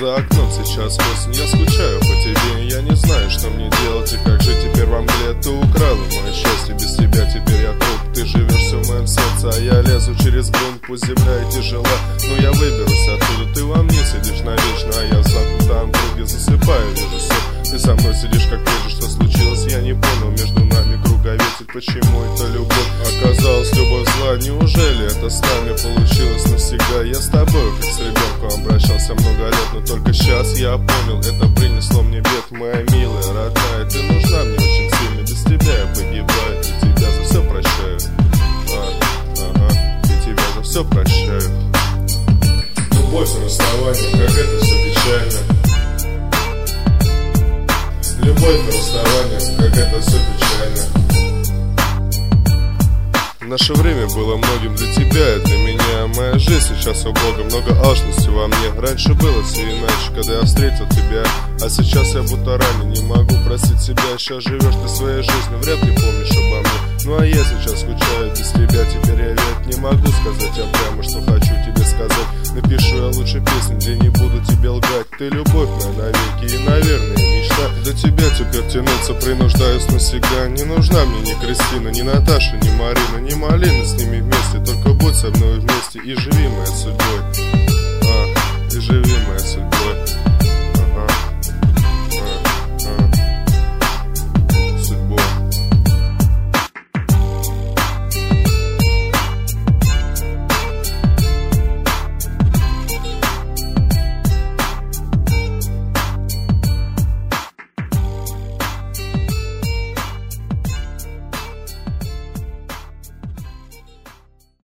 за окном сейчас осень. Я скучаю по тебе, я не знаю, что мне делать. И как же теперь во мгле ты украла мое счастье. Без тебя теперь я труп, ты живешь все в моем сердце. А я лезу через грунт, пусть земля и тяжела, но я выберусь оттуда. Ты во мне сидишь навечно, а я в замкнутом круге засыпаю, вижу все. Ты со мной сидишь как прежде, что случилось, я не понял. Между нами круговерть, почему это любовь? Оказалась любовь зла, неужели это с нами получилось навсегда? Я с тобой, как с ребенком, обращался много лет, но только сейчас я понял, это принесло мне бед. Моя милая, родная, ты нужна мне очень сильно, без тебя я погибаю, и тебя за все прощаю. И тебя за все прощаю. Любовь и расставание, как это все печально. Любовь и расставание, как это все печально. Наше время было многим для тебя и для меня. Моя жизнь сейчас убога, много алчности во мне. Раньше было все иначе, когда я встретил тебя, а сейчас я будто ранен, не могу простить себя. Сейчас живешь ты своей жизнью, вряд ли помнишь обо мне. Ну а я сейчас скучаю без тебя, теперь я ведь не могу сказать прямо, что хочу тебе сказать. Напишу я лучше песню, где не буду тебе лгать. Ты любовь моя навеки и, наверное, мечта. До тебя теперь тянуться принуждаюсь навсегда. Не нужна мне ни Кристина, ни Наташа, ни Марина, ни малина с ними вместе. Только будь со мной вместе и живи моей судьбой. И живи моей судьбой.